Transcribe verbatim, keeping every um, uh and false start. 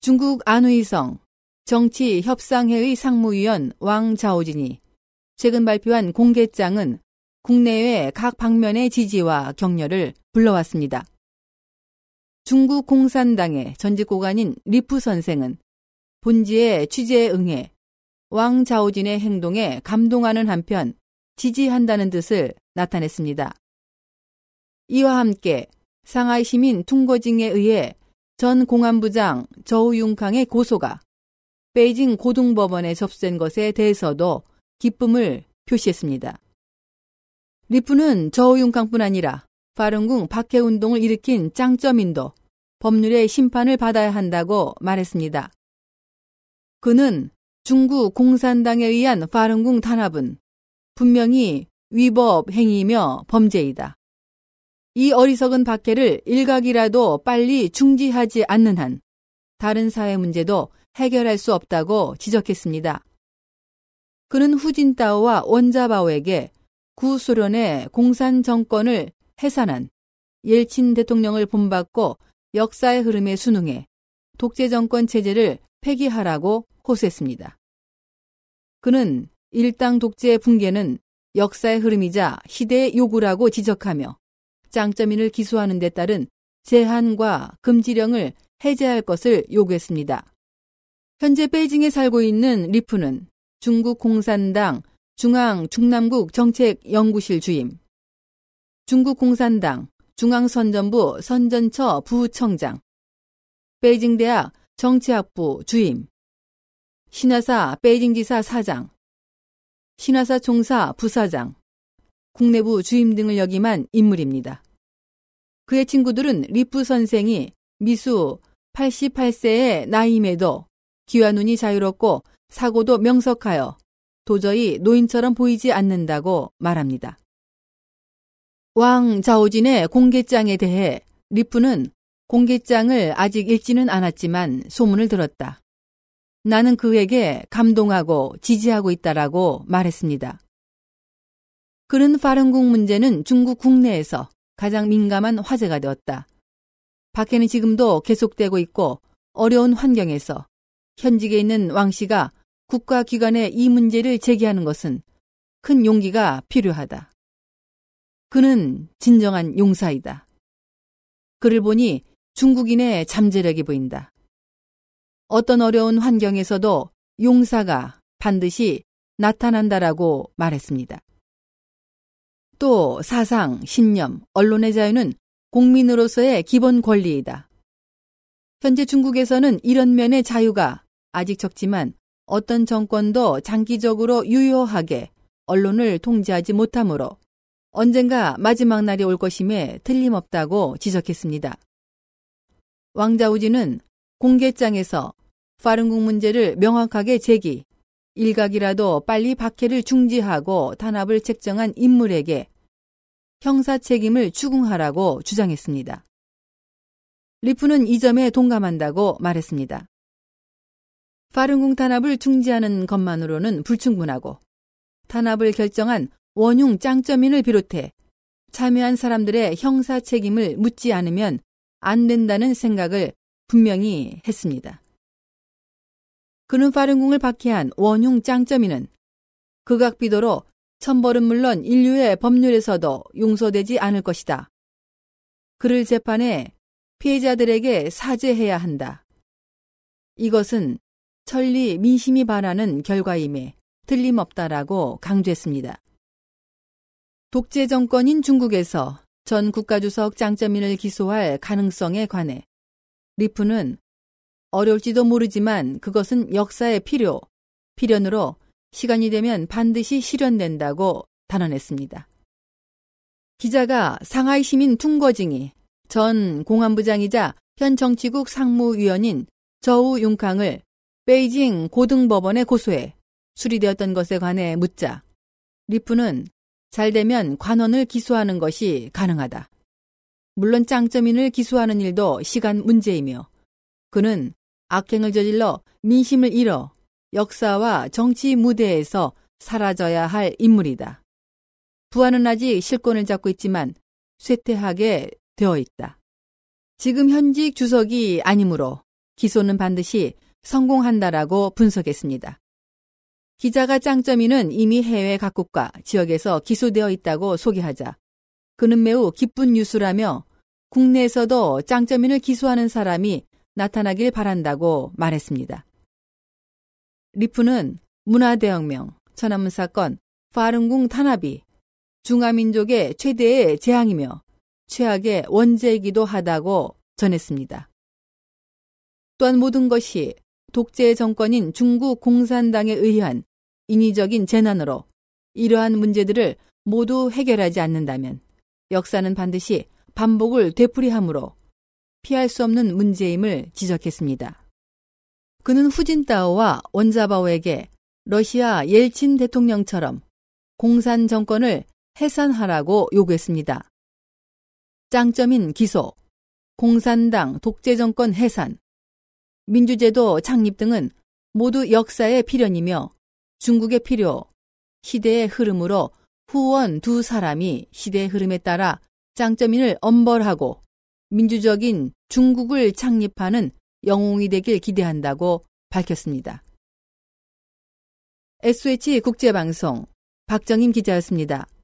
중국 안의성 정치협상회의 상무위원 왕자오진이 최근 발표한 공개장은 국내외 각 방면의 지지와 격려를 불러왔습니다. 중국 공산당의 전직 고관인 리프 선생은 본지의 취재에 응해 왕자오진의 행동에 감동하는 한편 지지한다는 뜻을 나타냈습니다. 이와 함께 상하이 시민 퉁거징에 의해 전 공안부장 저우융캉의 고소가 베이징 고등법원에 접수된 것에 대해서도 기쁨을 표시했습니다. 리프는 저우융캉뿐 아니라 파룬궁 박해운동을 일으킨 짱쩌민도 법률의 심판을 받아야 한다고 말했습니다. 그는 중국 공산당에 의한 파룬궁 탄압은 분명히 위법 행위이며 범죄이다. 이 어리석은 박해를 일각이라도 빨리 중지하지 않는 한 다른 사회 문제도 해결할 수 없다고 지적했습니다. 그는 후진타오와 원자바오에게 구소련의 공산 정권을 해산한 옐친 대통령을 본받고 역사의 흐름에 순응해 독재 정권 체제를 폐기하라고 호소했습니다. 그는 일당 독재의 붕괴는 역사의 흐름이자 시대의 요구라고 지적하며 짱쩌민을 기소하는 데 따른 제한과 금지령을 해제할 것을 요구했습니다. 현재 베이징에 살고 있는 리프는 중국 공산당 중앙 중남국 정책연구실 주임, 중국 공산당 중앙선전부 선전처 부청장, 베이징대학 정치학부 주임, 신화사 베이징지사 사장, 신화사 총사 부사장, 국내부 주임 등을 역임한 인물입니다. 그의 친구들은 리프 선생이 미수 팔십팔 세의 나이임에도 귀와 눈이 자유롭고 사고도 명석하여 도저히 노인처럼 보이지 않는다고 말합니다. 왕 자오진의 공개장에 대해 리프는 공개장을 아직 읽지는 않았지만 소문을 들었다. 나는 그에게 감동하고 지지하고 있다라고 말했습니다. 그는 파룬궁 문제는 중국 국내에서 가장 민감한 화제가 되었다. 박해는 지금도 계속되고 있고 어려운 환경에서 현직에 있는 왕 씨가 국가기관에 이 문제를 제기하는 것은 큰 용기가 필요하다. 그는 진정한 용사이다. 그를 보니 중국인의 잠재력이 보인다. 어떤 어려운 환경에서도 용사가 반드시 나타난다라고 말했습니다. 또 사상, 신념, 언론의 자유는 국민으로서의 기본 권리이다. 현재 중국에서는 이런 면의 자유가 아직 적지만 어떤 정권도 장기적으로 유효하게 언론을 통제하지 못하므로 언젠가 마지막 날이 올 것임에 틀림없다고 지적했습니다. 왕자오진은 공개장에서 파룬궁 문제를 명확하게 제기, 일각이라도 빨리 박해를 중지하고 탄압을 책정한 인물에게 형사 책임을 추궁하라고 주장했습니다. 리프는 이 점에 동감한다고 말했습니다. 파룬궁 탄압을 중지하는 것만으로는 불충분하고 탄압을 결정한 원흉 짱쩌민을 비롯해 참여한 사람들의 형사 책임을 묻지 않으면 안 된다는 생각을 분명히 했습니다. 그는 파룬궁을 박해한 원흉 짱쩌민은 극악비도로 천벌은 물론 인류의 법률에서도 용서되지 않을 것이다. 그를 재판해 피해자들에게 사죄해야 한다. 이것은 천리 민심이 바라는 결과임에 틀림없다라고 강조했습니다. 독재 정권인 중국에서 전 국가주석 짱쩌민을 기소할 가능성에 관해 리프는 어려울지도 모르지만 그것은 역사의 필요, 필연으로 시간이 되면 반드시 실현된다고 단언했습니다. 기자가 상하이 시민 퉁거징이 전 공안부장이자 현 정치국 상무위원인 저우융캉을 베이징 고등법원에 고소해 수리되었던 것에 관해 묻자 리프는 잘되면 관원을 기소하는 것이 가능하다. 물론 짱쩌민을 기소하는 일도 시간 문제이며 그는 악행을 저질러 민심을 잃어 역사와 정치 무대에서 사라져야 할 인물이다. 부하는 아직 실권을 잡고 있지만 쇠퇴하게 되어 있다. 지금 현직 주석이 아니므로 기소는 반드시 성공한다라고 분석했습니다. 기자가 짱점이는 이미 해외 각국과 지역에서 기소되어 있다고 소개하자 그는 매우 기쁜 뉴스라며 국내에서도 짱점인을 기소하는 사람이 나타나길 바란다고 말했습니다. 리프는 문화대혁명, 천안문 사건, 파룬궁 탄압이 중화민족의 최대의 재앙이며 최악의 원죄이기도 하다고 전했습니다. 또한 모든 것이 독재 정권인 중국 공산당에 의한 인위적인 재난으로 이러한 문제들을 모두 해결하지 않는다면 역사는 반드시 반복을 되풀이하므로 피할 수 없는 문제임을 지적했습니다. 그는 후진타오와 원자바오에게 러시아 옐친 대통령처럼 공산 정권을 해산하라고 요구했습니다. 짱점인 기소, 공산당 독재 정권 해산, 민주제도 창립 등은 모두 역사의 필연이며 중국의 필요, 시대의 흐름으로 후원 두 사람이 시대의 흐름에 따라 짱점인을 엄벌하고 민주적인 중국을 창립하는 영웅이 되길 기대한다고 밝혔습니다. 에스오에이치 국제방송 박정임 기자였습니다.